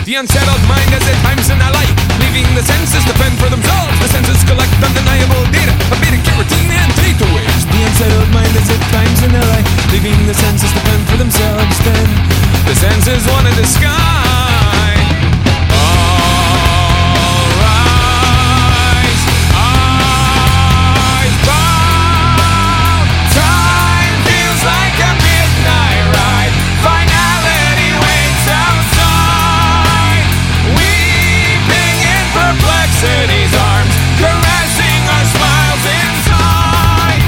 The unsettled mind has at times an ally, leaving the senses to fend for themselves. The senses collect undeniable data of beta carotene and theta waves. The unsettled mind has at times an ally, leaving the senses to fend for themselves. Then the senses wanted the sky. All rise, eyes bound. Time feels like a midnight ride. Finality waits outside. Weeping in perplexity's arms, caressing our smiles inside.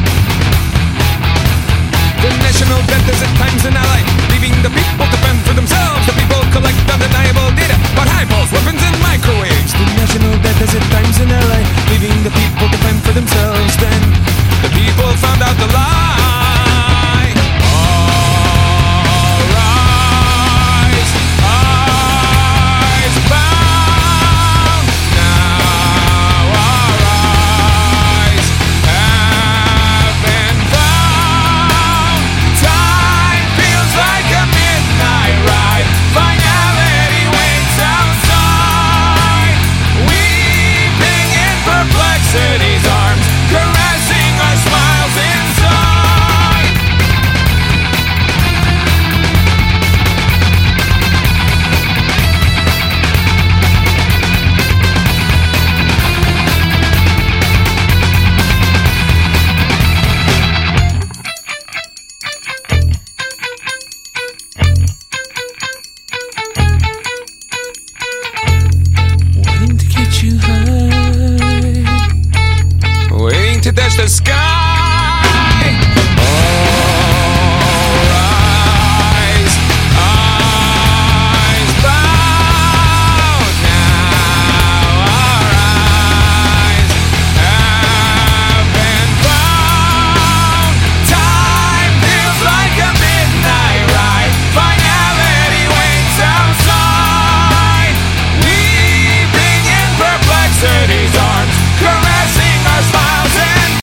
The national debt is at times an ally, leaving the people to fend for themselves. The people collect undeniable data about highballs, weapons, and microwaves. The national debt is at times an ally, leaving the people to fend for themselves. Then the people found out the lie. All rise, eyes bound. Now our eyes have been found. Time feels like a midnight ride. Finality waits outside. Weeping in perplexity's arms, caressing our smiles inside. Wanting to get you high, waiting to touch the sky.